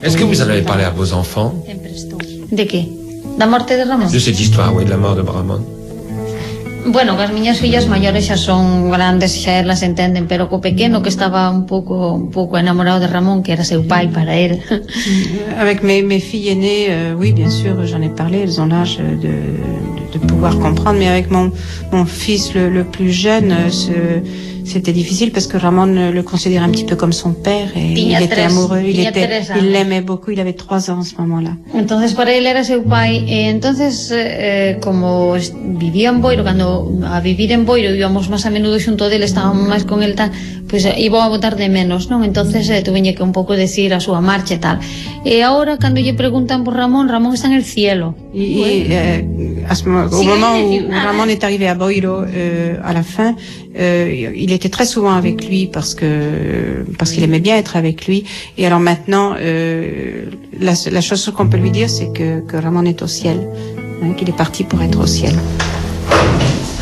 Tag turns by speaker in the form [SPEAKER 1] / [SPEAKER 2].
[SPEAKER 1] Est-ce que vous en avez parlé à vos enfants?
[SPEAKER 2] De qué? Da morte de Ramón?
[SPEAKER 1] De cette histoire, oui, de la mort de Ramón.
[SPEAKER 2] Bueno, que as miñas fillas maiores xa son grandes, xa elas entenden, pero co pequeno que estaba un pouco enamorado de Ramón, que era seu pai para él.
[SPEAKER 3] Avec mes filles aînées, oui, bien sûr, j'en ai parlé, elles ont l'âge de pouvoir comprendre, mais avec mon fils le plus jeune, c'était difficile parce que Ramón le considérait un petit peu comme son père et il était amoureux, il l'aimait beaucoup, il avait 3 ans à ce moment-là.
[SPEAKER 2] Entonces para él era seu pai, entonces como vivía en Boiro, cando a vivir en Boiro íbamos máis a menudo xunto dele, estábamos máis con el tal, pues iba a botar de menos, non? Entonces tuveñe que un pouco decir a súa marcha e tal. E agora cando lle preguntan por Ramón está en el cielo.
[SPEAKER 3] Au moment où Ramón est arrivé à Boiro, à la fin, il était très souvent avec lui parce qu'il aimait bien être avec lui. Et alors maintenant, la chose qu'on peut lui dire, c'est que Ramón est au ciel, hein, qu'il est parti pour être au ciel.